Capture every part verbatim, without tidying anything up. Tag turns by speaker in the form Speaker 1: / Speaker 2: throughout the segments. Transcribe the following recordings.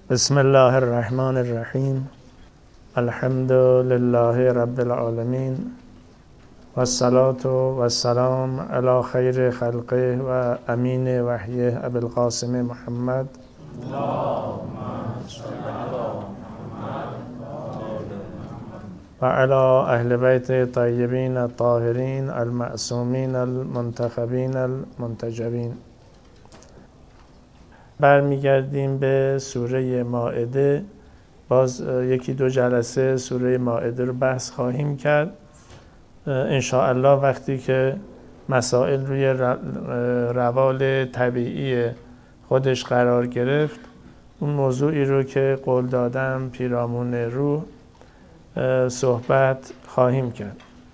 Speaker 1: بسم الله الرحمن الرحیم. الحمد لله رب العالمین والصلاة والسلام علی خیر خلقه و امین وحیه ابی القاسم محمد و علی اهل بیت طیبین الطاهرین المعصومین المنتخبین المنتجبین. برمیگردیم به سوره مائده. باز یکی دو جلسه سوره مائده رو بحث خواهیم کرد ان شاء الله. وقتی که مسائل روی روال طبیعی خودش قرار گرفت، اون موضوعی رو که قول دادم پیرامون روح صحبت خواهیم کرد.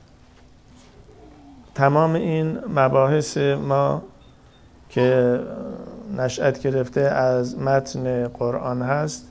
Speaker 1: تمام این مباحث ما که نشأت گرفته از متن قرآن هست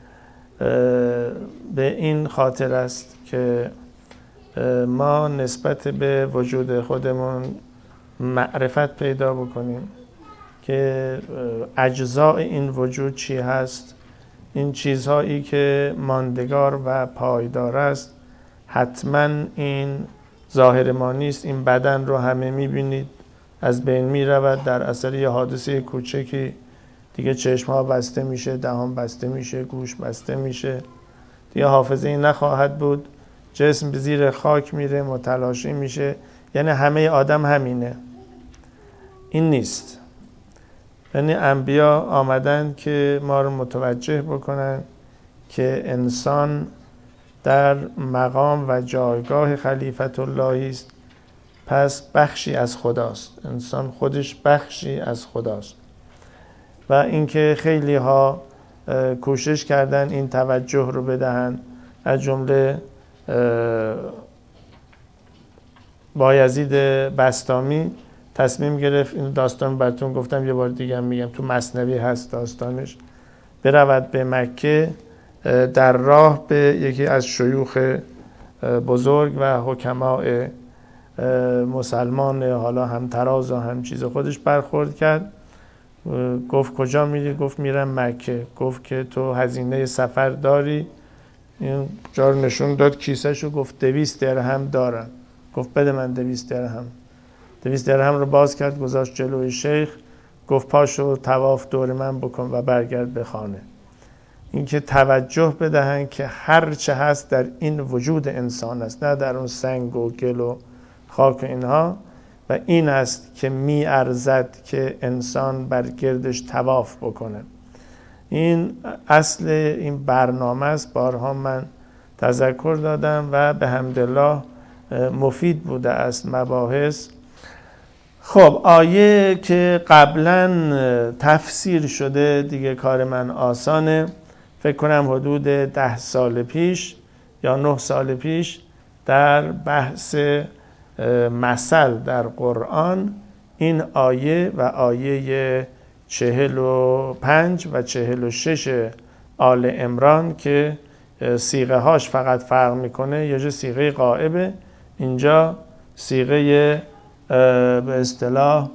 Speaker 1: به این خاطر است که ما نسبت به وجود خودمون معرفت پیدا بکنیم که اجزاء این وجود چی هست. این چیزهایی که ماندگار و پایدار است حتما این ظاهر ما نیست. این بدن رو همه میبینید از بین می رود در اثر یه حادثه کوچکی. دیگه چشم ها بسته میشه، دهان بسته میشه، گوش بسته میشه، دیگه حافظه ای نخواهد بود. جسم به زیر خاک میره، متلاشی میشه. یعنی همه آدم همینه. این نیست. یعنی انبیا آمدن که ما رو متوجه بکنن که انسان در مقام و جایگاه خلیفت اللهی است، پس بخشی از خداست. انسان خودش بخشی از خداست. و اینکه خیلی ها کوشش کردن این توجه رو بدهن، از جمله بایزید بسطامی تصمیم گرفت، این داستان براتون گفتم یه بار دیگه هم میگم، تو مثنوی هست داستانش، برود به مکه، در راه به یکی از شیوخ بزرگ و حکماء مسلمان حالا هم تراز و هم چیز خودش برخورد کرد. گفت کجا میری؟ گفت میرم مکه. گفت که تو هزینه سفر داری؟ این جا رو نشون داد کیسهشو، گفت دویست درهم دارم. گفت بده من دویست درهم. دویست درهم رو باز کرد گذاشت جلوی شیخ، گفت پاشو طواف دور من بکن و برگرد به خانه. اینکه توجه بدهن که هر چه هست در این وجود انسان است، نه در اون سنگ و گل و خاک اینها. و این است که می ارزد که انسان بر گردش طواف بکنه. این اصل این برنامه است. بارها من تذکر دادم و به حمدالله مفید بوده است مباحث. خب آیه که قبلا تفسیر شده، دیگه کار من آسانه. فکر کنم حدود ده سال پیش یا نه سال پیش در بحث مثل در قرآن این آیه و آیه چهل و پنج و چهل و شش آل عمران که صیغه هاش فقط فرق میکنه، یه جا صیغه غائبه، اینجا صیغه به اصطلاح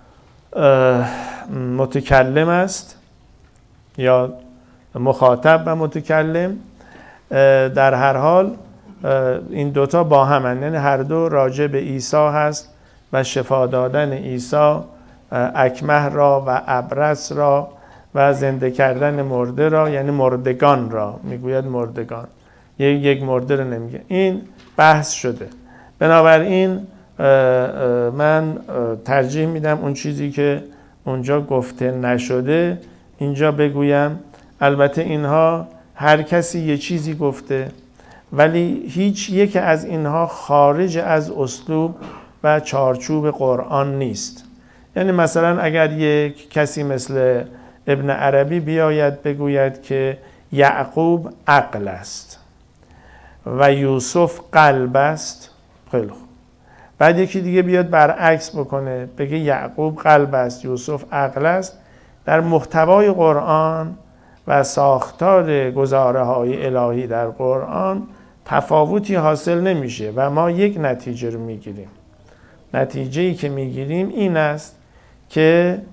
Speaker 1: متکلم است یا مخاطب و متکلم. در هر حال این دوتا با همن، یعنی هر دو راجع به عیسی هست و شفا دادن عیسی اکمه را و ابرص را و زنده کردن مرده را، یعنی مردگان را میگوید. مردگان یک یک مرده رو نمیگه. این بحث شده. بنابراین من ترجیح میدم اون چیزی که اونجا گفته نشده اینجا بگویم. البته اینها هر کسی یه چیزی گفته، ولی هیچ یک از اینها خارج از اسلوب و چارچوب قرآن نیست. یعنی مثلا اگر یک کسی مثل ابن عربی بیاید بگوید که یعقوب عقل است و یوسف قلب است، خیلی خوب. بعد یکی دیگه بیاد برعکس بکنه، بگه یعقوب قلب است، یوسف عقل است. در محتوای قرآن و ساختار گزاره های الهی در قرآن تفاوتی حاصل نمیشه و ما یک نتیجه رو میگیریم. نتیجه‌ای که میگیریم این است که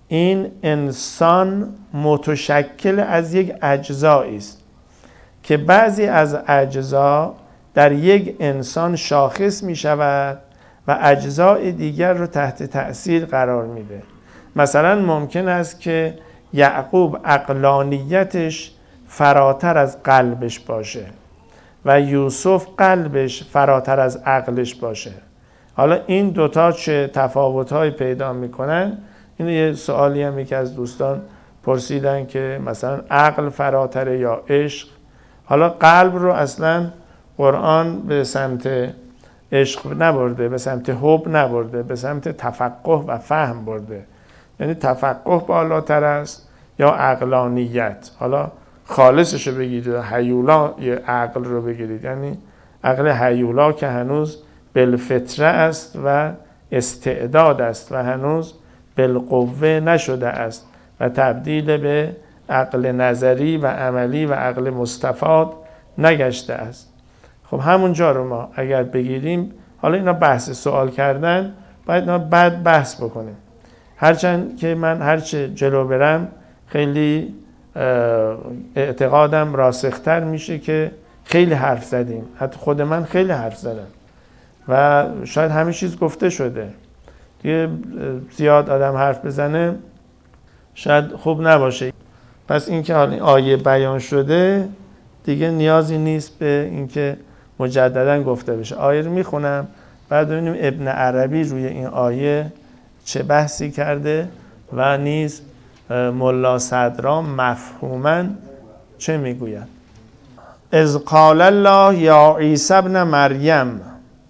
Speaker 1: این انسان متشکل از یک اجزایی است که بعضی از اجزا در یک انسان شاخص می شود و اجزای دیگر رو تحت تأثیر قرار میده. مثلا ممکن است که یعقوب عقلانیتش فراتر از قلبش باشه و یوسف قلبش فراتر از عقلش باشه. حالا این دوتا چه تفاوت‌هایی پیدا میکنن؟ این یه سوالی هم که از دوستان پرسیدن که مثلا عقل فراتر یا عشق. حالا قلب رو اصلا قرآن به سمت عشق نبرده، به سمت حب نبرده، به سمت تفقه و فهم برده. یعنی تفقه بالاتر است یا عقلانیت. حالا خالصش رو بگیرید، هیولا یه عقل رو بگیرید، یعنی عقل هیولا که هنوز بالفطره است و استعداد است و هنوز بالقوه نشده است و تبدیل به عقل نظری و عملی و عقل مستفاد نگشته است. خب همونجا رو ما اگر بگیریم، حالا اینا بحث سوال کردن، باید اینا بعد بحث بکنیم. هرچند که من هرچه جلو برم خیلی اعتقادم راسختر میشه که خیلی حرف زدیم، حتی خود من خیلی حرف زدم و شاید همه چیز گفته شده دیگه. زیاد آدم حرف بزنه شاید خوب نباشه. پس اینکه حالا آیه بیان شده دیگه نیازی نیست به اینکه مجددا گفته بشه. آیه رو میخونم بعد ببینیم ابن عربی روی این آیه چه بحثی کرده و نیز ملا صدرا مفهوما چه میگوید. اذ قال الله یا عیسی ابن مریم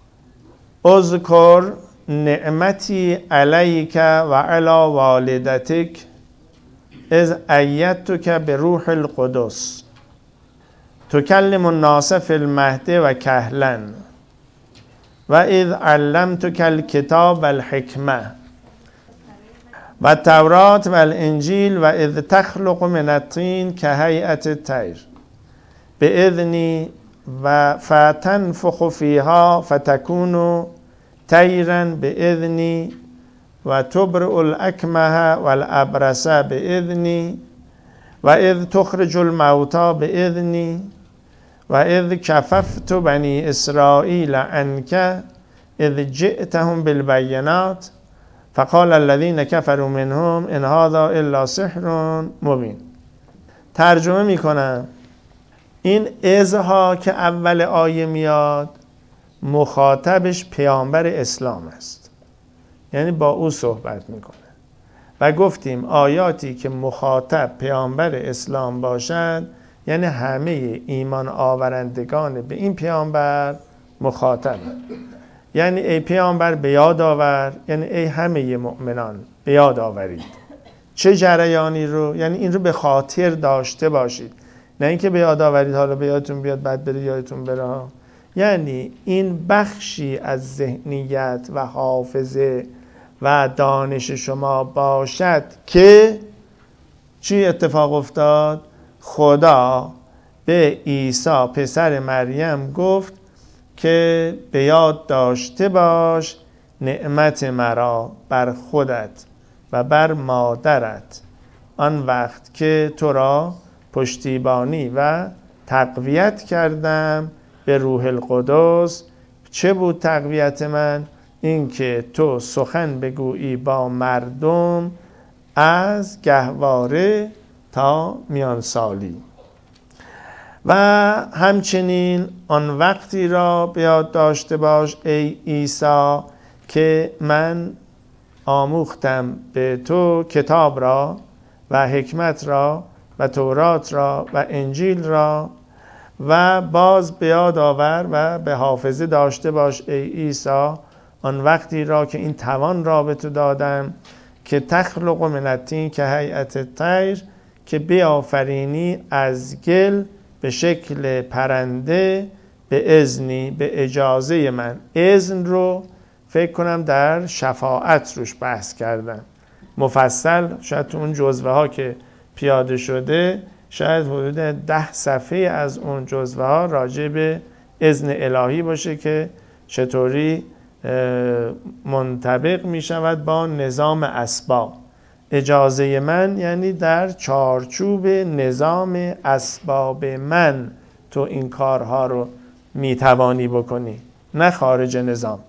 Speaker 1: اذکر نعمتی علیک و علی والدتک اذ ایدتک بروح القدس تکلم الناس فی المهد و کهلا و اذ علمتک الکتاب والحکمه و التورات والانجیل و اذ تخلق من الطین کهیئة الطیر باذنی و فتنفخ فیها فتکون طیرا باذنی و تبرئ الاکمه والابرص باذنی و اذ تخرج الموتى باذنی و اذ کففت بنی اسرائیل عنک اذ جئتهم بالبینات فقال الذين كفروا منهم ان هذا الا سحر مبین. ترجمه میکنم. این اذها که اول آیه میاد مخاطبش پیامبر اسلام است، یعنی با او صحبت میکنه و گفتیم آیاتی که مخاطب پیامبر اسلام باشند یعنی همه ایمان آورندگان به این پیامبر مخاطب. یعنی ای پیامبر به یاد آور، یعنی ای همه مؤمنان به یاد آورید. چه جریانی رو؟ یعنی این رو به خاطر داشته باشید، نه اینکه به یاد آورید حالا به یادتون بیاد بعد بره یادتون بره. یعنی این بخشی از ذهنیت و حافظه و دانش شما باشد که چی اتفاق افتاد؟ خدا به عیسی پسر مریم گفت که به یاد داشته باش نعمت مرا بر خودت و بر مادرت آن وقت که تو را پشتیبانی و تقویت کردم به روح القدس. چه بود تقویت من؟ این که تو سخن بگویی با مردم از گهواره تا میان سالی و همچنین آن وقتی را به یاد داشته باش ای عیسی که من آموختم به تو کتاب را و حکمت را و تورات را و انجیل را و باز به یاد آور و به حافظه داشته باش ای عیسی آن وقتی را که این توان را به تو دادم که تخلق من الطین که هیئة الطیر که بیافرینی از گل به شکل پرنده به اذنی به اجازه من. اذن رو فکر کنم در شفاعت روش بحث کردن مفصل، شاید تو اون جزوه ها که پیاده شده شاید حدود ده صفحه از اون جزوه ها راجع به اذن الهی باشه که چطوری منطبق می شود با نظام اسباب. اجازه من یعنی در چارچوب نظام اسباب من تو این کارها رو میتوانی بکنی، نه خارج نظام.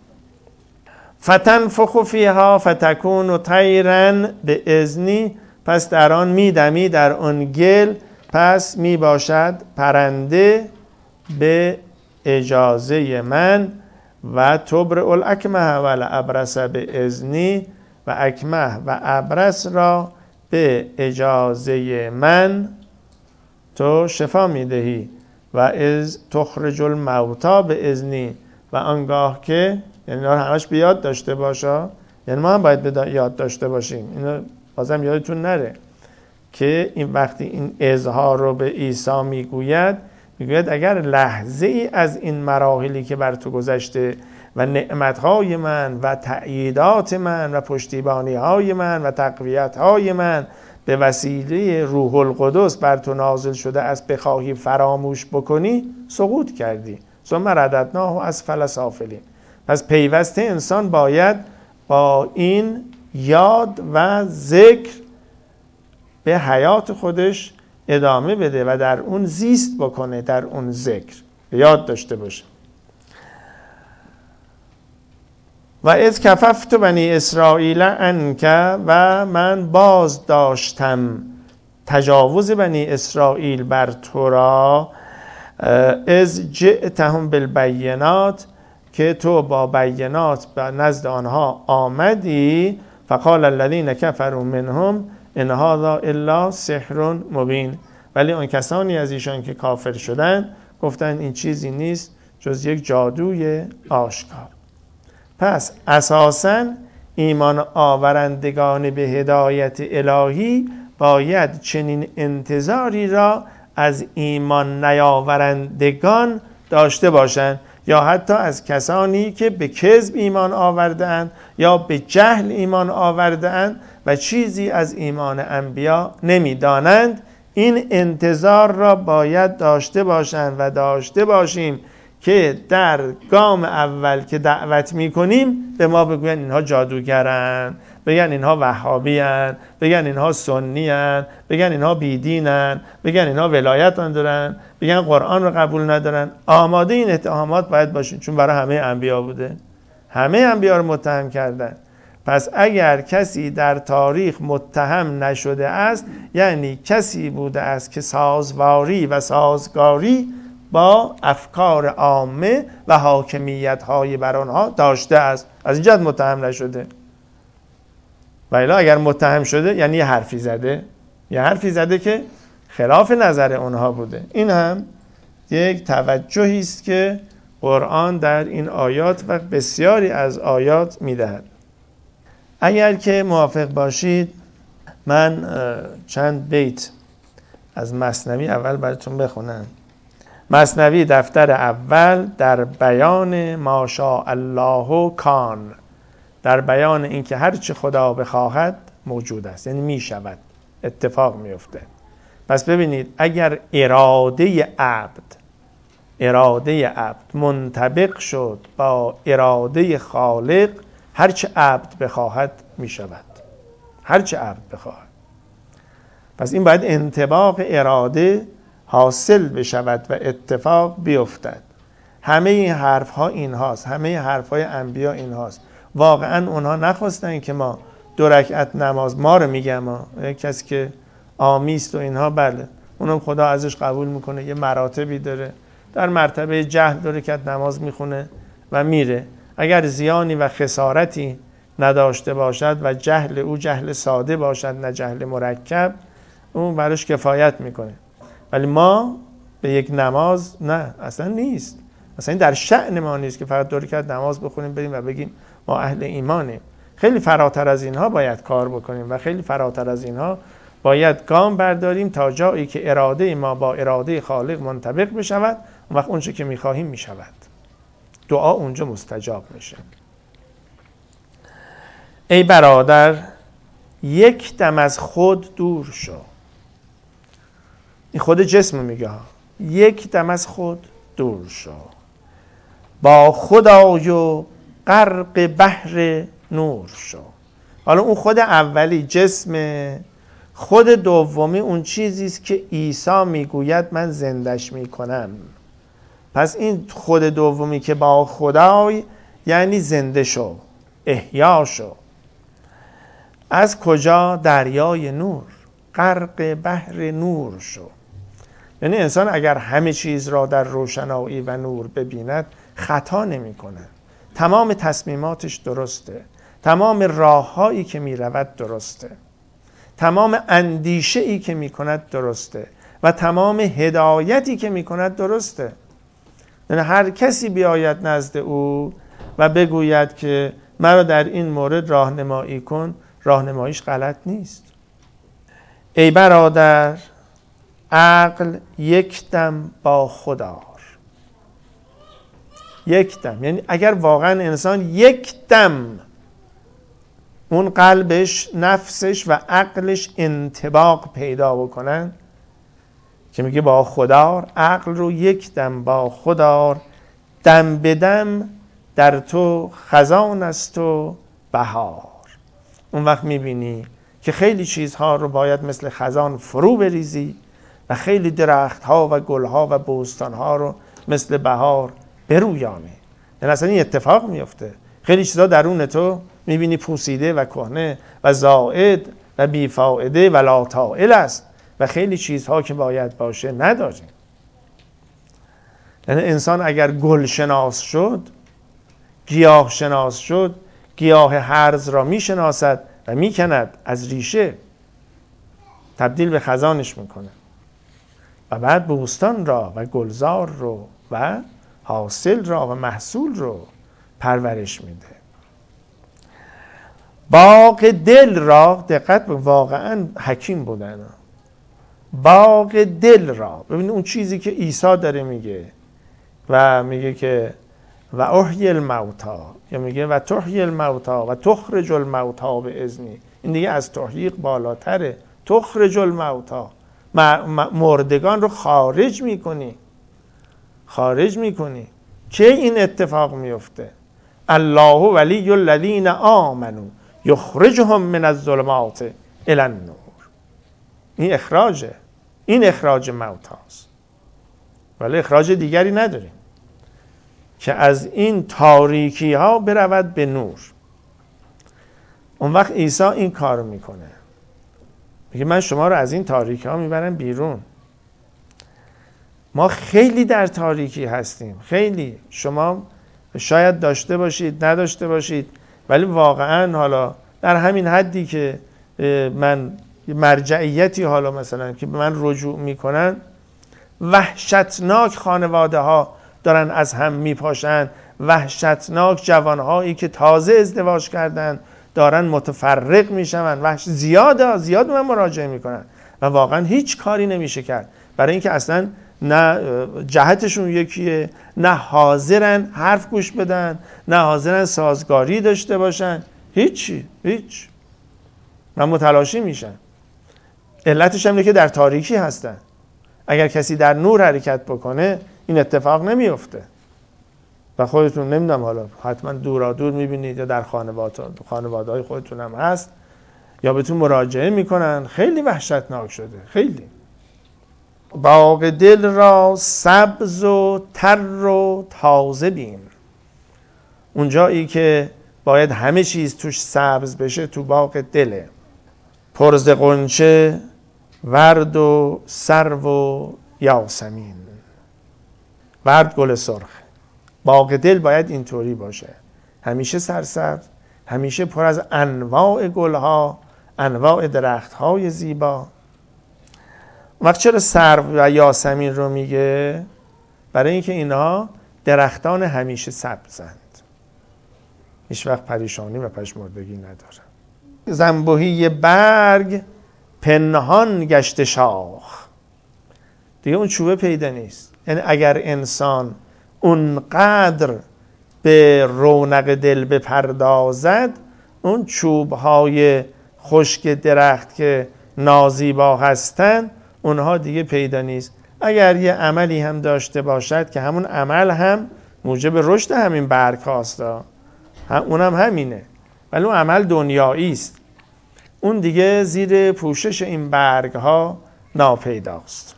Speaker 1: فتنفخ فیها فتکون طیرا باذنی، پس در آن میدمی در آن گل، پس میباشد پرنده به اجازه من. و تبرئ الاکمه و الابرص باذنی، و اکمه و ابرص را به اجازه من تو شفا میدهی. و از تخرج الموتی باذنی، و آنگاه که، یعنی همش به یاد داشته باشه، یعنی ما هم باید به یاد داشته باشیم، اینو بازم یادتون نره که این وقتی این اظهار رو به عیسی میگوید، میگوید اگر لحظه ای از این مراحلی که بر تو گذشته و نعمتهای من و تأییدات من و پشتیبانیهای من و تقویتهای من به وسیله روح القدس بر تو نازل شده از بخواهی فراموش بکنی، سقوط کردی. ثم رددناه اسفل سافلین. پس پیوسته انسان باید با این یاد و ذکر به حیات خودش ادامه بده و در اون زیست بکنه، در اون ذکر یاد داشته باشه. و اذ کففت بنی اسرائیل عنک، و من باز داشتم تجاوز بنی اسرائیل بر تو را، اذ جئتهم بالبینات، که تو با بینات به نزد آنها آمدی. فقال الذین کفروا منهم ان هذا الا سحر مبین، ولی آن کسانی از ایشان که کافر شدند گفتند این چیزی نیست جز یک جادوی آشکار. پس اساساً ایمان آورندگان به هدایت الهی باید چنین انتظاری را از ایمان نیاورندگان داشته باشند، یا حتی از کسانی که به کذب ایمان آورده‌اند یا به جهل ایمان آورده‌اند و چیزی از ایمان انبیا نمی‌دانند. این انتظار را باید داشته باشند و داشته باشیم که در گام اول که دعوت میکنیم به ما بگوین اینها جادوگرن، بگن اینها وهابیان، بگن اینها سنیان، بگن اینها بیدینن، بگن اینها ولایت ندارن، بگن قرآن رو قبول ندارن. آماده این اتهامات باید باشین، چون برای همه انبیا بوده، همه انبیا رو متهم کردن. پس اگر کسی در تاریخ متهم نشده است، یعنی کسی بوده است که سازواری و سازگاری با افکار عامه و حاکمیت های بر آنها داشته است، از اینجا متهم نشده. و الا اگر متهم شده یعنی یه حرفی زده، یه حرفی زده که خلاف نظر اونها بوده. این هم یک توجهی است که قرآن در این آیات و بسیاری از آیات میدهد. اگر که موافق باشید من چند بیت از مثنوی اول براتون بخونم. مثنوی دفتر اول در بیان ما شاء الله کان، در بیان اینکه هر چه خدا بخواهد موجود است، یعنی می شود، اتفاق می افته. پس ببینید اگر اراده عبد اراده عبد منطبق شد با اراده خالق، هر چه عبد بخواهد می شود، هر چه عبد بخواهد. پس این باید انطباق اراده حاصل بشود و اتفاق بیفتد. همه این حرف ها این هاست، همه حرف های انبیا این هاست. واقعا اونها نخواستن که ما دو رکعت نماز، ما رو میگم، کسی که آمیست و اینها، بله اونم خدا ازش قبول میکنه، یه مراتبی داره، در مرتبه جهل دو رکعت نماز میخونه و میره. اگر زیانی و خسارتی نداشته باشد و جهل او جهل ساده باشد نه جهل مرکب، اون براش کفایت میکنه. ولی ما به یک نماز نه، اصلا نیست، اصلا این در شأن ما نیست که فقط دو رکعت نماز بخونیم بریم و بگیم ما اهل ایمانیم. خیلی فراتر از اینها باید کار بکنیم و خیلی فراتر از اینها باید گام برداریم تا جایی که اراده ما با اراده خالق منطبق بشود، اون وقت اونچه که میخواهیم میشود، دعا اونجا مستجاب میشه. ای برادر یک دم از خود دور شو. این خود جسم میگه، یک دم از خود دور شو، با خدای و غرق بحر نور شو. حالا اون خود اولی جسم، خود دومی اون چیزی است که عیسی میگوید من زندش میکنم. پس این خود دومی که با خدای یعنی زنده شو، احیا شو. از کجا؟ دریای نور، غرق بحر نور شو. یعنی انسان اگر همه چیز را در روشنایی و نور ببیند خطا نمی کنه. تمام تصمیماتش درسته، تمام راههایی که می رود درسته، تمام اندیشه ای که می کند درسته و تمام هدایتی که می کند درسته. یعنی هر کسی بیاید نزد او و بگوید که مرا در این مورد راهنمایی کن، راهنماییش غلط نیست. ای برادر، عقل یک دم با خدا. یک دم یعنی اگر واقعا انسان یک دم اون قلبش، نفسش و عقلش انطباق پیدا بکنن که میگه با خدا، عقل رو یک دم با خدا، دم به دم در تو خزان است و بهار. اون وقت میبینی که خیلی چیزها رو باید مثل خزان فرو بریزی و خیلی درختها و گلها و بوستانها رو مثل بهار برویانی. یعنی اصلا این اتفاق میفته. خیلی چیزها درون تو میبینی پوسیده و کهنه و زائد و بیفائده و لاطائل است و خیلی چیزها که باید باشه نداریم. یعنی انسان اگر گل شناس شد، گیاه شناس شد، گیاه هرز را میشناسد و میکند از ریشه، تبدیل به خزانش میکنه و بعد بوستان را و گلزار رو و حاصل را و محصول رو پرورش میده. باغ دل را دقت به، واقعا حکیم بودن. باغ دل را ببینید، اون چیزی که عیسی داره میگه و میگه که و احیی الموتا، یا میگه و تحیی الموتا و تخرج الموتا به اذنی. این دیگه از تحقیق بالاتره. تخرج الموتا، مردگان رو خارج میکنی، خارج میکنی. چه این اتفاق میفته؟ الله ولی الذین آمنوا یخرجهم من الظلمات الی النور. این اخراجه، این اخراج موتاست، ولی اخراج دیگری نداریم که از این تاریکی ها برود به نور. اون وقت عیسی این کار میکنه، میگه من شما رو از این تاریکی ها میبرم بیرون. ما خیلی در تاریکی هستیم، خیلی. شما شاید داشته باشید، نداشته باشید، ولی واقعا حالا در همین حدی که من مرجعیتی حالا مثلا که به من رجوع میکنن، وحشتناک خانواده ها دارن از هم میپاشن، وحشتناک جوانهایی که تازه ازدواج کردن دارن متفرق میشن، وحش زیاده، زیاد من مراجعه میکنن و واقعا هیچ کاری نمیشه کرد، برای اینکه اصلا نه جهتشون یکیه، نه حاضرن حرف گوش بدن، نه حاضرن سازگاری داشته باشن، هیچی، هیچ. من متلاشی میشن. علتش هم اینه که در تاریکی هستن. اگر کسی در نور حرکت بکنه این اتفاق نمیفته. و خودتون نمیدونم حالا حتما دورا دور میبینید یا در خانواده خانواده های خودتون هم هست، یا بهتون مراجعه میکنن. خیلی وحشتناک شده، خیلی. باغ دل را سبز و تر و تازه بین. اونجایی که باید همه چیز توش سبز بشه تو باغ دله. پرز غنچه، ورد و سرو و یاسمین. ورد گل سرخ. باغ دل باید اینطوری باشه، همیشه سرسبز، همیشه پر از انواع گلها، انواع درختهای زیبا. وقت چرا سرو و یاسمین رو میگه؟ برای اینکه اینها درختان همیشه سبزند، هیچ وقت پریشانی و پشمردگی ندارن. زنبوهی برگ پنهان گشته شاخ. دیگه اون چوبه پیدا نیست. یعنی اگر انسان اونقدر به رونق دل بپردازد، اون چوبهای خشک درخت که نازیبا هستن اونها دیگه پیدا نیست. اگر یه عملی هم داشته باشد که همون عمل هم موجب رشد همین برگ هاست، هم اونم همینه، ولی اون عمل دنیایی است، اون دیگه زیر پوشش این برگ ها ناپیداست.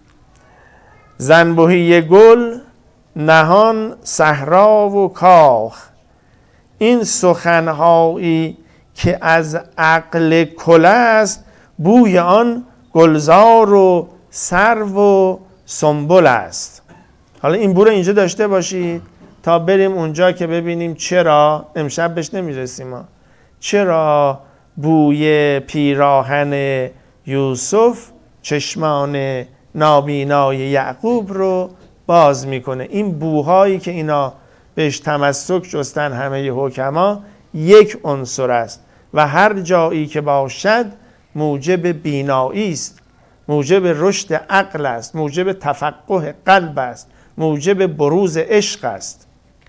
Speaker 1: زنبوهی گل نهان صحرا و کاخ، این سخنهایی که از عقل کل است، بوی آن گلزار و سرو و سنبل است. حالا این بو رو اینجا داشته باشید تا بریم اونجا که ببینیم چرا امشب بهش نمیرسیم ما. چرا بوی پیراهن یوسف چشمان نابینای یعقوب رو باز میکنه. این بوهایی که اینا بهش تمسک جستن همه حکما یک عنصر است و هر جایی که باشد موجب بینایی است، موجب رشد عقل است، موجب تفقه قلب است، موجب بروز عشق است.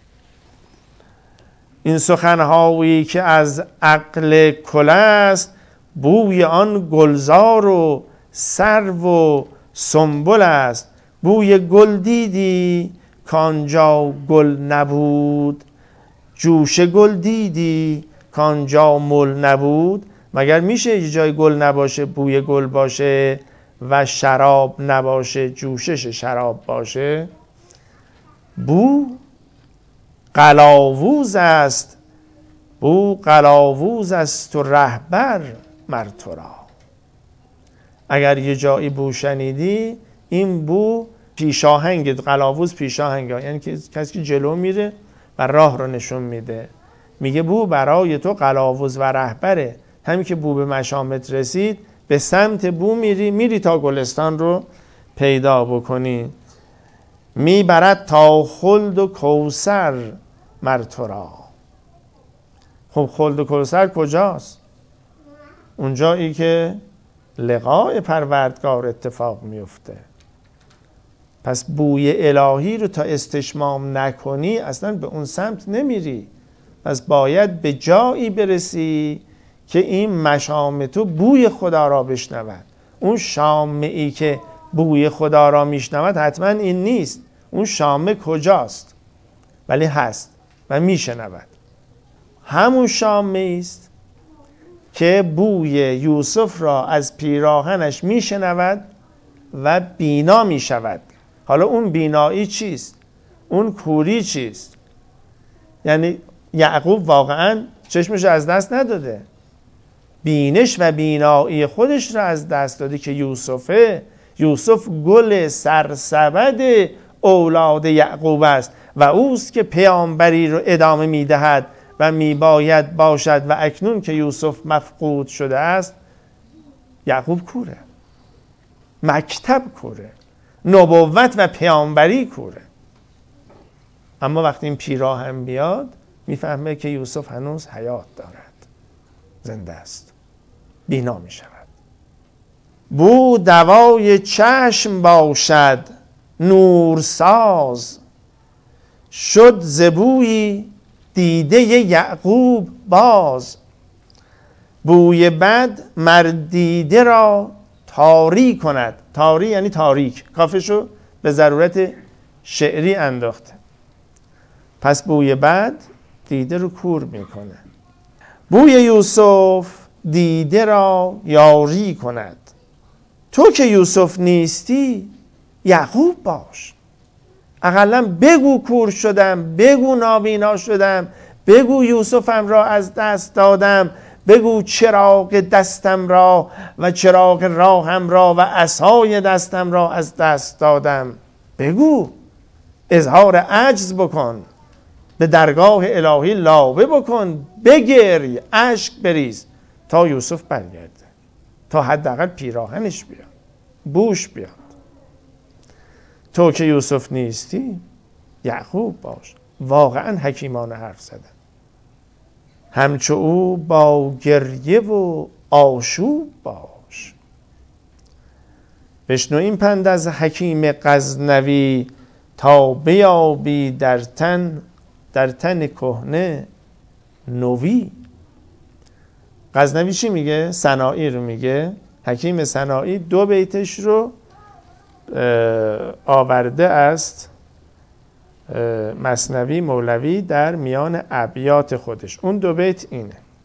Speaker 1: این سخنهایی که از عقل کل است، بوی آن گلزار و سرو و سنبل است. بوی گل دیدی کانجا گل نبود، جوش گل دیدی کانجا مل نبود. مگر میشه یه جای گل نباشه بوی گل باشه و شراب نباشه جوشش شراب باشه؟ بو قلاووز است، بو قلاووز است و رهبر مر تو را. اگر یه جایی بو شنیدی این بو پیشاهنگ، قلاووز پیشاهنگ، یعنی که کسی که جلو میره و راه رو نشون میده. میگه بو برای تو قلاووز و رهبره. همین که بو به مشامت رسید به سمت بو میری، میری تا گلستان رو پیدا بکنی. میبرد تا خلد و کوثر مر تو را. خب خلد و کوثر کجاست؟ اونجایی که لقاء پروردگار اتفاق میفته. پس بوی الهی رو تا استشمام نکنی اصلا به اون سمت نمیری. پس باید به جایی برسی که این مشام تو بوی خدا را بشنود. اون شامعی که بوی خدا را میشنود حتما این نیست. اون شامه کجاست؟ ولی هست و میشنود. همون شامه است که بوی یوسف را از پیراهنش میشنود و بینا میشود. حالا اون بینایی چیست؟ اون کوری چیست؟ یعنی یعقوب واقعا چشمش از دست نداده، بینش و بینایی خودش را از دست داده که یوسفه. یوسف گل سرسبد اولاد یعقوب است و اوست که پیامبری رو ادامه میدهد و میباید باشد و اکنون که یوسف مفقود شده است یعقوب کوره، مکتب کوره، نبوت و پیامبری کوره. اما وقتی این پیراهن بیاد میفهمه که یوسف هنوز حیات دارد، زنده است، بینا میشود. بو دوای چشم باشد نورساز، شد زبوی دیده یعقوب باز. بوی بد مردیده را تاری کند. تاری یعنی تاریک، کافشو به ضرورت شعری انداخته. پس بوی بد دیده رو کور میکنه. بوی یوسف دیده را یاری کند. تو که یوسف نیستی یعقوب باش. اقلا بگو کور شدم، بگو نابینا شدم، بگو یوسفم را از دست دادم، بگو چراغ دستم را و چراغ راهم را و عصای دستم را از دست دادم. بگو، اظهار عجز بکن، به درگاه الهی لابه بکن، بگری، اشک بریز تا یوسف برگرده، تا حداقل پیراهنش بیاد، بوش بیاد. تو که یوسف نیستی یعقوب باش. واقعا حکیمانه حرف زدن. همچو او با گریه و آشوب باش. بشنو این پند از حکیم غزنوی، تا بیابی در تن در تن کهنه نوی. غزنوی چی میگه؟ سنایی رو میگه. حکیم سنایی دو بیتش رو آورده است مثنوی مولوی در میان ابیات خودش. اون دو بیت اینه: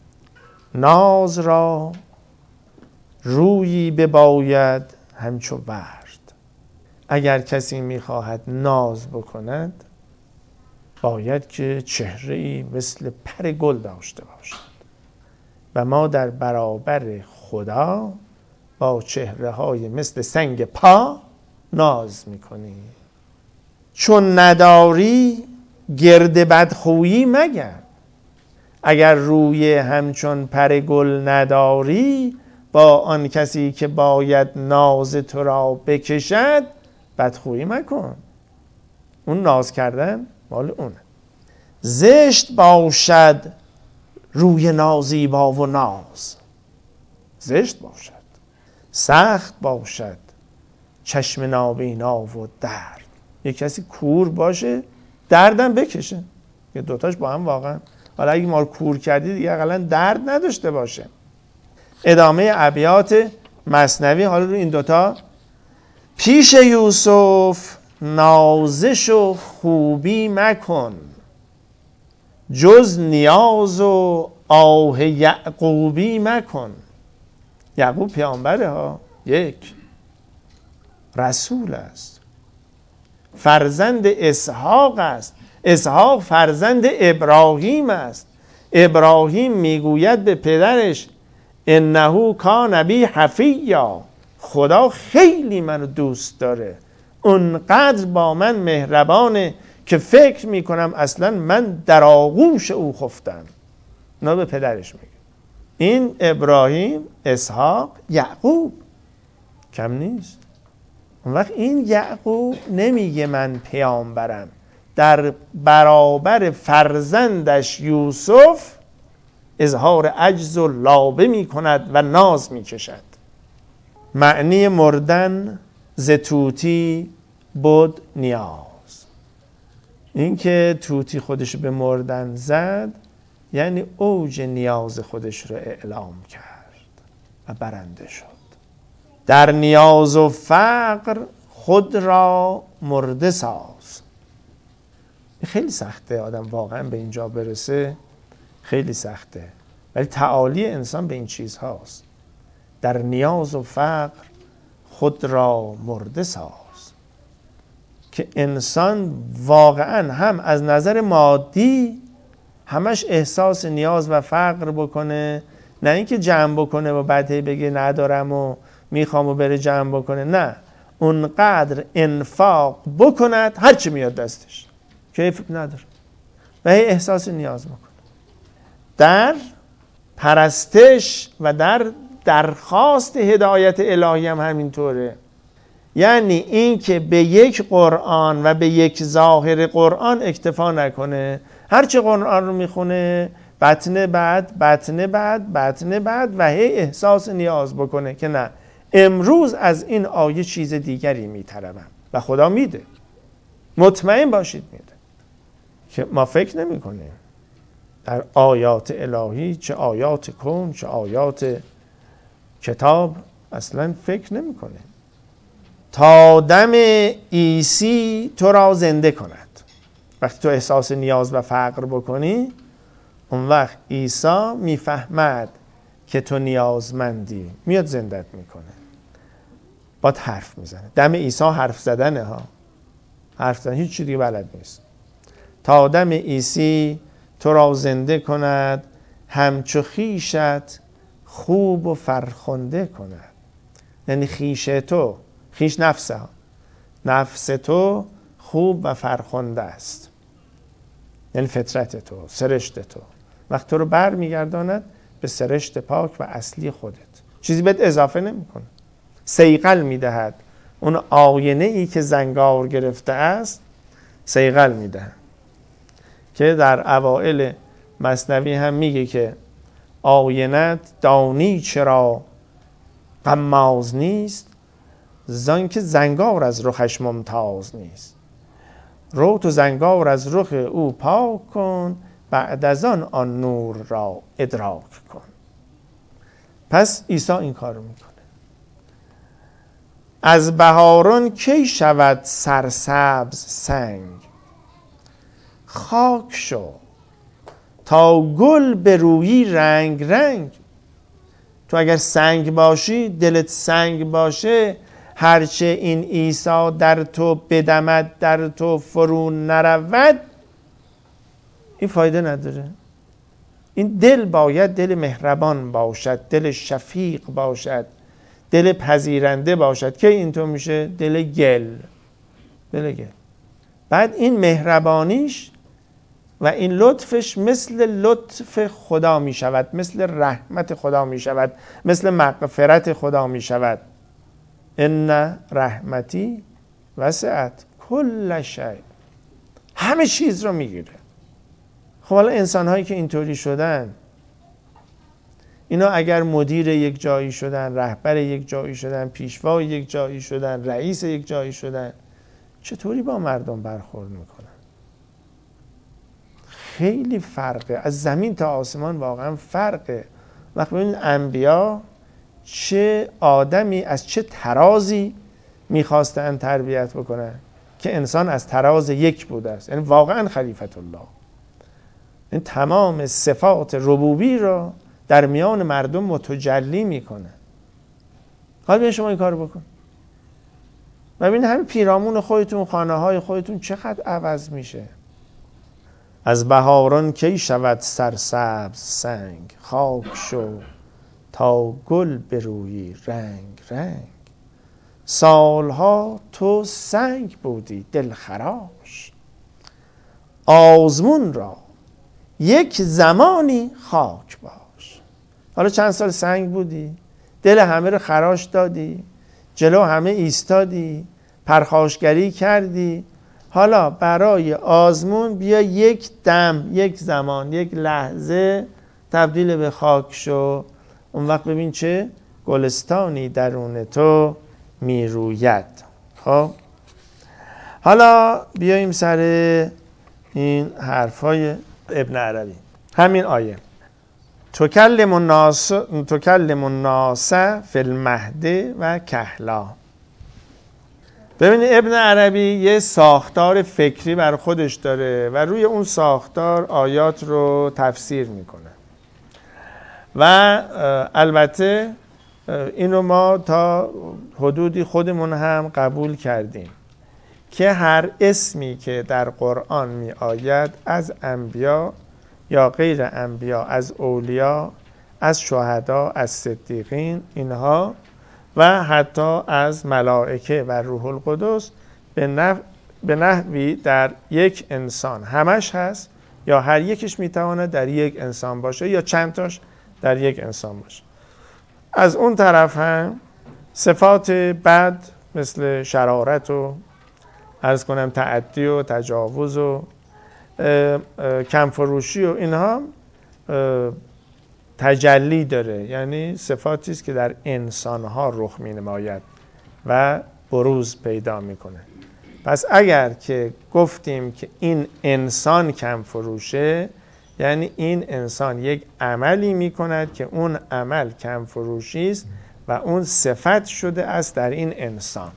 Speaker 1: ناز را رویی بباید همچو ورد. اگر کسی میخواهد ناز بکند باید که چهره‌ای مثل پر گل داشته باشد و ما در برابر خدا با چهره‌های مثل سنگ پا ناز میکنیم. چون نداری گرد بدخویی مگرد. اگر روی همچون پر گل نداری با آن کسی که باید ناز تو را بکشد بدخویی مکن. اون ناز کردن مال اونه. زشت باشد روی نازیبا و ناز، زشت باشد. سخت باشد چشم نابینا و درد. یک کسی کور باشه دردم بکشه. یه دوتاش با هم واقعا، حالا اگه ما رو کور کردی دیگه اقلا درد نداشته باشه. ادامه ابیات مثنوی حالا رو این دوتا. پیش یوسف نازش و خوبی مکن، جز نیاز و آه یعقوبی مکن. یعقوب پیامبره ها، یک رسول است، فرزند اسحاق است. اسحاق فرزند ابراهیم است. ابراهیم میگوید به پدرش انه کان بی حفیا، خدا خیلی منو دوست داره، اونقدر با من مهربانه که فکر میکنم اصلا من در آغوش او خفتم. نه به پدرش میگه. این ابراهیم، اسحاق، یعقوب کم نیست. اون وقت این یعقوب نمیگه من پیامبرم، در برابر فرزندش یوسف اظهار عجز و لابه می کند و ناز می کشد. معنی مردن ز طوطی بود نیاز. این که طوطی خودش به مردن زد یعنی اوج نیاز خودش رو اعلام کرد و برنده شد. در نیاز و فقر خود را مرده ساز. خیلی سخته آدم واقعا به اینجا برسه، خیلی سخته، ولی تعالی انسان به این چیز هاست. در نیاز و فقر خود را مرده ساز، که انسان واقعا هم از نظر مادی همش احساس نیاز و فقر بکنه، نه اینکه جمع بکنه و بعد بگه ندارم و میخوام و بره جمع بکنه، نه، اونقدر انفاق بکند هرچی میاد دستش کیف نداره و هی احساس نیاز بکنه. در پرستش و در درخواست هدایت الهی هم همینطوره. یعنی این که به یک قرآن و به یک ظاهر قرآن اکتفا نکنه، هرچی قرآن رو میخونه بطن بعد بطن بعد بطن بعد و هی احساس نیاز بکنه که نه، امروز از این آیه چیز دیگری میطلبم و خدا میده. مطمئن باشید میده. که ما فکر نمی کنیم در آیات الهی، چه آیات کون چه آیات کتاب، اصلا فکر نمی کنیم. تا دم عیسی تو را زنده کند. وقتی تو احساس نیاز و فقر بکنی، اون وقت عیسی میفهمد که تو نیازمندی، میاد زندت میکنه، باد حرف میزنه. دم عیسی حرف زدنه ها، حرف زدن، هیچ چیز دیگه بلد نیست. تا دم عیسی تو را زنده کند، همچو خیشت خوب و فرخنده کند. یعنی خیش تو، خیش نفسه ها، نفس تو خوب و فرخنده است، یعنی فطرت تو، سرشت تو. وقت تو رو بر میگرداند به سرشت پاک و اصلی خودت، چیزی بهت اضافه نمیکنه. صیقل میدهد. اون آینه ای که زنگار گرفته است صیقل میدهد، که در اوائل مثنوی هم میگه که آینت دانی چرا غماز نیست، زان که زنگار از رخش ممتاز نیست. رو تو زنگار از رخ او پاک کن، بعد از آن آن نور را ادراک کن. پس عیسی این کار رو میکنه. از بهاران کی شود سرسبز سنگ، خاک شو تا گل به رویی رنگ رنگ. تو اگر سنگ باشی، دلت سنگ باشه، هرچه این عیسی در تو بدمد در تو فرو نرود، این فایده نداره. این دل باید دل مهربان باشد، دل شفیق باشد، دل پذیرنده باشد. که اینطور میشه؟ دل گل. دل گل. بعد این مهربانیش و این لطفش مثل لطف خدا می شود، مثل رحمت خدا می شود، مثل مغفرت خدا می شود. ان رحمتی وسعت کل شیء، همه چیز رو میگیره. خب حالا انسان هایی که اینطوری شدن، اینا اگر مدیر یک جایی شدن، رهبر یک جایی شدن، پیشوای یک جایی شدن، رئیس یک جایی شدن، چطوری با مردم برخورد میکنن؟ خیلی فرقه، از زمین تا آسمان واقعا فرقه. وقتی ببینید انبیا چه آدمی از چه ترازی میخواستن تربیت بکنن که انسان از تراز یک بوده است، یعنی واقعا خلیفت الله. این تمام صفات ربوبی را در میان مردم متجلی میکنه. حالا بیاین شما این کار بکن. ببین همین پیرامون خودتون، خانه های خودتون چقدر عوض میشه. از بهاران کی شود سرسبز سنگ، خاک شو تا گل برویی رنگ رنگ. سالها تو سنگ بودی دلخراش، آزمون را یک زمانی خاک باش. حالا چند سال سنگ بودی، دل همه رو خراش دادی، جلو همه ایستادی، پرخاشگری کردی. حالا برای آزمون بیا یک دم، یک زمان، یک لحظه تبدیل به خاک شو. اون وقت ببین چه گلستانی درون تو میروید. خب حالا بیاییم سر این حرفای ابن عربی. همین آیه تکلم الناس تکلم الناس فی المهد و کهلا. ببینید ابن عربی یه ساختار فکری بر خودش داره و روی اون ساختار آیات رو تفسیر میکنه و البته اینو ما تا حدودی خودمون هم قبول کردیم که هر اسمی که در قرآن می آید از انبیا یا غیر انبیا، از اولیا، از شهدا، از صدیقین، اینها و حتی از ملائکه و روح القدس به نحو به نحوی در یک انسان همش هست، یا هر یکش میتواند در یک انسان باشه یا چند تاش در یک انسان باشه. از اون طرف هم صفات بد مثل شرارت و عرض کنم تعدی و تجاوز و کمفروشی و اینها تجلی داره، یعنی صفاتی است که در انسانها رخ می نماید و بروز پیدا میکنه. پس اگر که گفتیم که این انسان کم فروشه، یعنی این انسان یک عملی میکند که اون عمل کم فروشی است و اون صفت شده است در این انسان.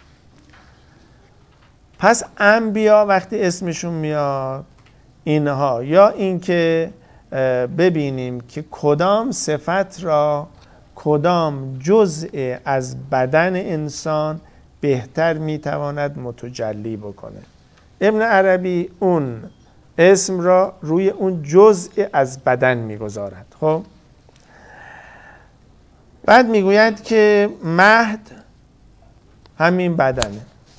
Speaker 1: پس انبیا وقتی اسمشون میاد اینها، یا اینکه ببینیم که کدام صفت را کدام جزء از بدن انسان بهتر میتواند متجلی بکنه. ابن عربی اون اسم را روی اون جزء از بدن میگذارد. خب بعد میگوید که مهد همین بدنه،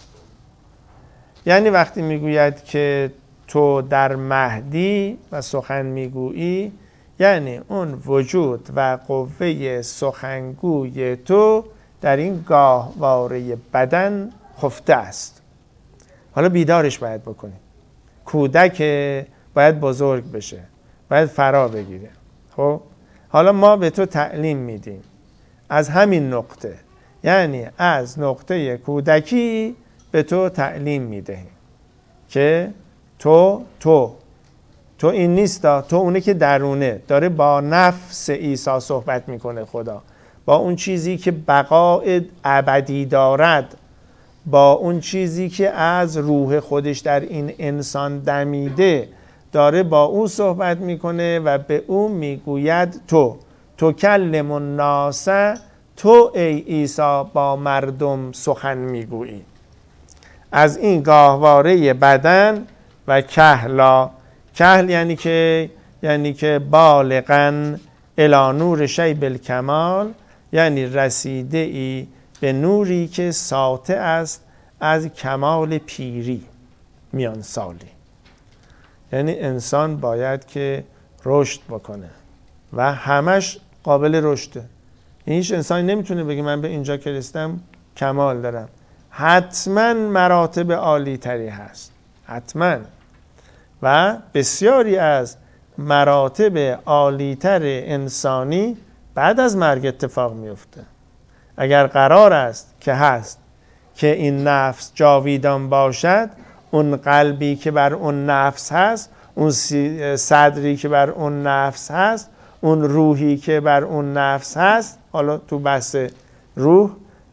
Speaker 1: یعنی وقتی میگوید که تو در مهدی و سخن میگویی، یعنی اون وجود و قوه سخنگوی تو در این گاهواره بدن خفته است. حالا بیدارش باید بکنی. کودک باید بزرگ بشه، باید فرا بگیره. خب حالا ما به تو تعلیم میدیم از همین نقطه، یعنی از نقطه کودکی به تو تعلیم میدهیم که تو تو تو این نیستا، تو اونه که درونه داره با نفس عیسی صحبت میکنه. خدا با اون چیزی که بقای ابدی دارد، با اون چیزی که از روح خودش در این انسان دمیده، داره با اون صحبت میکنه و به اون میگوید تو تکلم الناس، تو ای عیسی با مردم سخن میگویی. از این گاهواره بدن و کهلا، کهل یعنی که یعنی که بالغن الی نور شیب الکمال، یعنی رسیده ای به نوری که ساطع است از کمال پیری، میان سالی. یعنی انسان باید که رشد بکنه و همش قابل رشده. هیچ انسانی نمیتونه بگه من به اینجا که رسیدم کمال دارم. حتما مراتب عالی تری هست، حتما. و بسیاری از مراتب عالی تر انسانی بعد از مرگ اتفاق میفته. اگر قرار است که هست که این نفس جاویدان باشد، اون قلبی که بر اون نفس هست، اون صدری که بر اون نفس هست، اون روحی که بر اون نفس هست، حالا تو بحث روح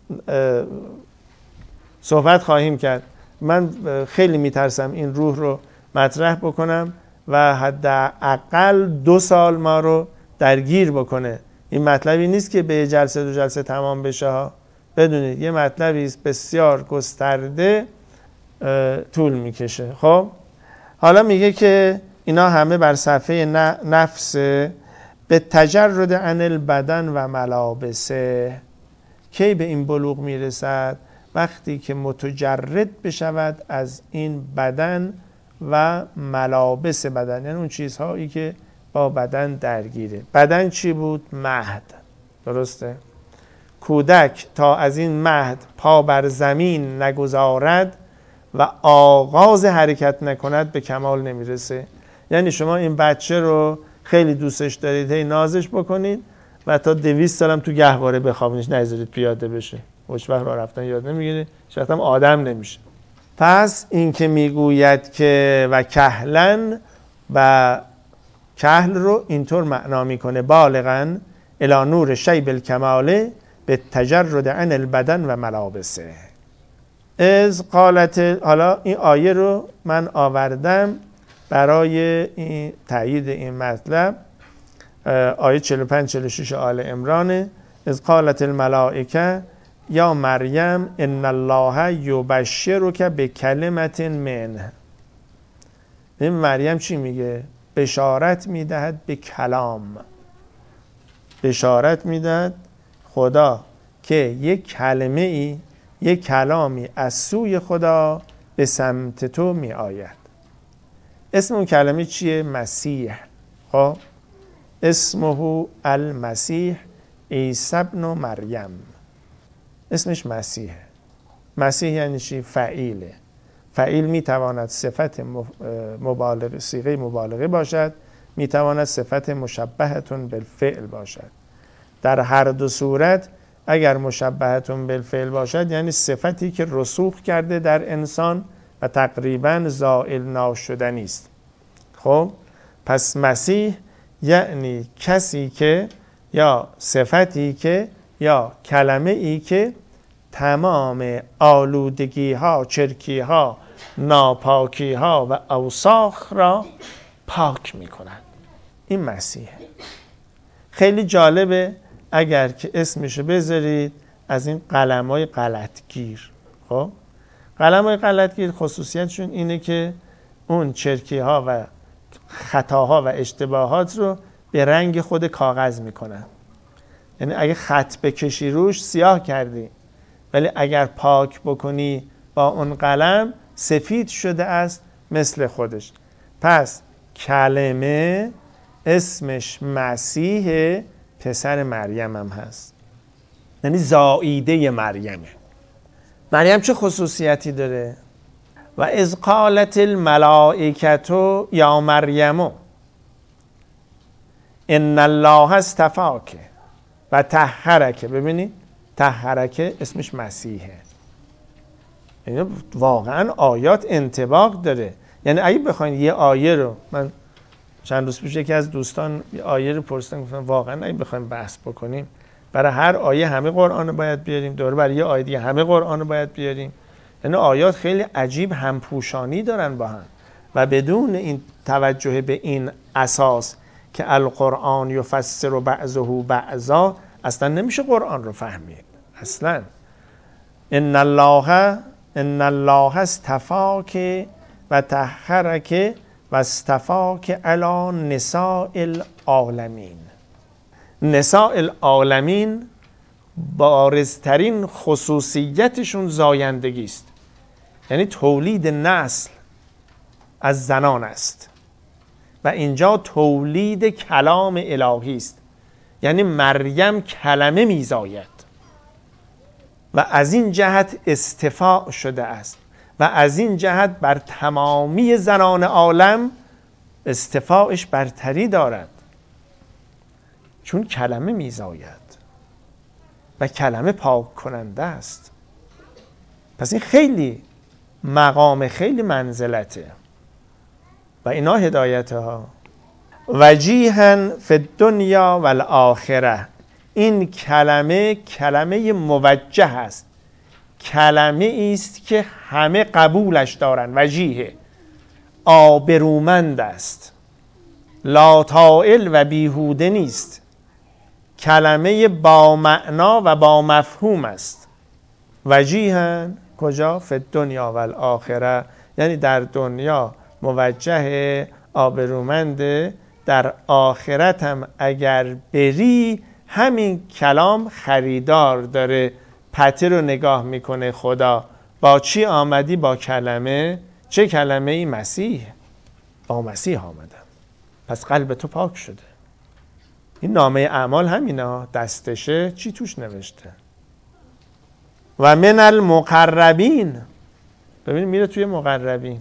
Speaker 1: صحبت خواهیم کرد. من خیلی میترسم این روح رو مطرح بکنم و حداقل دو سال ما رو درگیر بکنه. این مطلبی نیست که به جلسه دو جلسه تمام بشه ها. بدونید یه مطلبی است بسیار گسترده، طول میکشه. خب حالا میگه که اینا همه بر صفحه نفس، به تجرد عن البدن و ملابسه. کی به این بلوغ میرسد؟ وقتی که متجرد بشود از این بدن و ملابس بدن، یعنی اون چیزهایی که با بدن درگیره. بدن چی بود؟ مهد. درسته؟ کودک تا از این مهد پا بر زمین نگذارد و آغاز حرکت نکند به کمال نمیرسه. یعنی شما این بچه رو خیلی دوستش دارید، هی نازش بکنید و تا دویست سالم تو گهواره بخوابونیش، نذارید پیاده بشه. هیچ وقت راه رفتن یاد نمیگیره، هیچ هم آدم نمیشه. پس این که میگوید که و کهلن، و کهل رو اینطور معنا میکنه بالغن الی نور شیب الکماله به تجرد عن البدن و ملابسه. از قالت، حالا این آیه رو من آوردم برای این تایید این مطلب. آیه چهل و پنج چهل و شش آل عمران. از قالت الملائکه یا مریم ان الله یبشرک بکلمت منه. این مریم چی میگه؟ بشارت میدهد به کلام. بشارت میدهد خدا که یک کلمه ای، یک کلامی از سوی خدا به سمت تو می آید. اسم اون کلمه چیه؟ مسیح. خب اسمه المسیح عیسی ابن مریم. اسمش مسیحه. مسیح یعنی چی؟ فعیله. فعیل می تواند صفت مبالغه، صیغه مبالغه باشد، می تواند صفت مشبهتون بالفعل باشد. در هر دو صورت اگر مشبهتون بالفعل باشد یعنی صفتی که رسوخ کرده در انسان و تقریبا زائل ناشدنی است. خب پس مسیح یعنی کسی که، یا صفتی که، یا کلمه ای که تمام آلودگی ها، چرکی ها، ناپاکی ها و اوساخ را پاک می کند. این مسیح. خیلی جالبه اگر که اسمشو بذارید از این قلم‌های غلطگیر. خب قلم‌های غلطگیر خصوصیتشون اینه که اون چرکی‌ها و خطاها و اشتباهات رو به رنگ خود کاغذ میکنن. یعنی اگه خط بکشی روش سیاه کردی، ولی اگر پاک بکنی با اون قلم سفید شده است مثل خودش. پس کلمه اسمش مسیح، پسر مریم هم هست، یعنی زائیده مریمه. مریم چه خصوصیتی داره؟ و اذ قالت الملائکه یا مریم ان الله اصطفاک و طهرک. ببینید طهرک اسمش مسیحه. یعنی واقعا آیات انطباق داره. یعنی اگه بخواید یه آیه رو، من چند روز پیش یکی از دوستان یه آیه رو پرسیدن، گفتن واقعا اگه بخوایم بحث بکنیم برای هر آیه همه قرآن رو باید بیاریم، دوباره برای یه آیه دیگه همه قرآن رو باید بیاریم. یعنی آیات خیلی عجیب همپوشانی دارن با هم و بدون این توجه به این اساس که القرآن یفسر بعضه بعضا، اصلا نمیشه قرآن رو فهمید اصلا. ان الله ان الله اصطفاک و طهرک و اصطفاک علی نساء العالمین. نساء العالمین بارزترین خصوصیتشون زایندگی است، یعنی تولید نسل از زنان است و اینجا تولید کلام الهی است، یعنی مریم کلمه میزاید و از این جهت استفاء شده است و از این جهت بر تمامی زنان عالم استفاعش برتری دارد، چون کلمه میزاید و کلمه پاک کننده است. پس این خیلی مقام خیلی منزلته و اینا هدایته ها. وجیها فی الدنیا و الاخره، این کلمه کلمه موجه است، کلمه است که همه قبولش دارن. وجیه آبرومند است، لا طائل و بیهوده نیست، کلمه با معنا و با مفهوم است. وجیها کجا؟ فی الدنیا و الاخره، یعنی در دنیا موجه آبرومنده، در آخرت هم اگر بری همین کلام خریدار داره. پته رو نگاه میکنه خدا، با چی آمدی؟ با کلمه. چه کلمه ای؟ مسیح. با مسیح آمدم، پس قلب تو پاک شده. این نامه اعمال همینا دستشه چی توش نوشته؟ و من المقربین، ببین میره توی مقربین.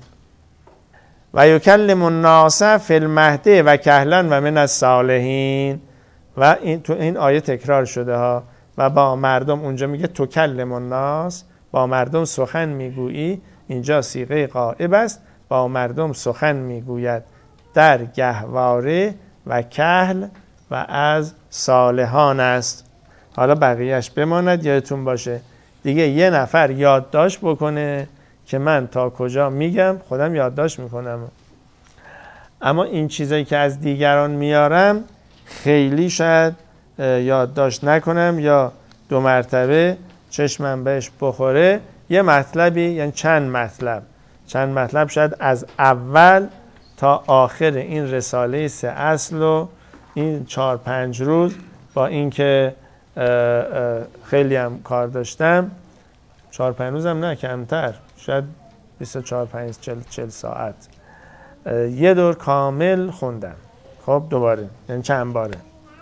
Speaker 1: و یکلم الناس فی المهد و کهلا و من الصالحین، و این تو این آیه تکرار شده ها. و با مردم، اونجا میگه تکلم الناس، با مردم سخن میگویی، اینجا صیغه غائب است، با مردم سخن میگوید در گهواره و کهل و از صالحان است. حالا بقیهش بماند، یادتون باشه دیگه یه نفر یادداشت بکنه که من تا کجا میگم، خودم یادداشت میکنم، اما این چیزایی که از دیگران میارم خیلی شاید یادداشت نکنم یا دو مرتبه چشمم بهش بخوره. یه مطلبی، یعنی چند مطلب چند مطلب شاید از اول تا آخر این رساله سه اصل و این چهار پنج روز، با اینکه خیلی هم کار داشتم، چهار پنج روز هم نه کمتر، شاید بیست و چهار پنج چهل ساعت یه دور کامل خوندم. خب دوباره، یعنی چند باره.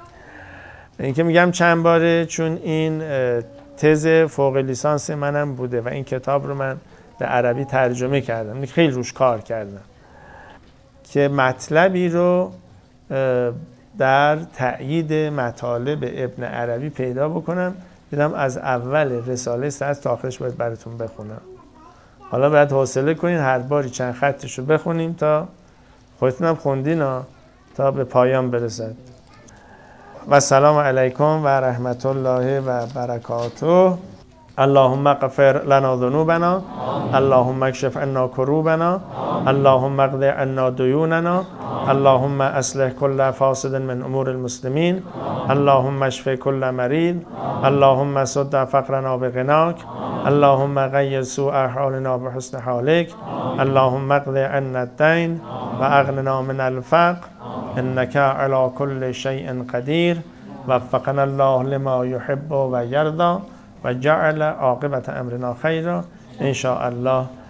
Speaker 1: این که میگم چند باره چون این تز فوق لیسانس منم بوده و این کتاب رو من به عربی ترجمه کردم، خیلی روش کار کردم که مطلبی رو در تأیید مطالب ابن عربی پیدا بکنم. دیدم از اول رساله سه تا آخرش باید براتون بخونم. حالا باید حوصله کنین هر باری چند خطش رو بخونیم تا خودتونم خوندین ها، تا به پایان برسد. و سلام علیکم و رحمت الله و برکاته. اللهم اغفر لنا ذنوبنا، اللهم اکشف عنا کروبنا، اللهم اقض عنا دیوننا، اللهم اصلح كل فاسد من امور المسلمین، اللهم اشف كل مريض، اللهم سد فقرنا بغناك، اللهم غير سوء حالنا بحسن حالك، اللهم اقض عنا الدين واغننا من الفقر انك على كل شيء قدير. وفقنا الله لما يحب و يرضى و جعل عاقبت امرنا خیرا ان شاء الله.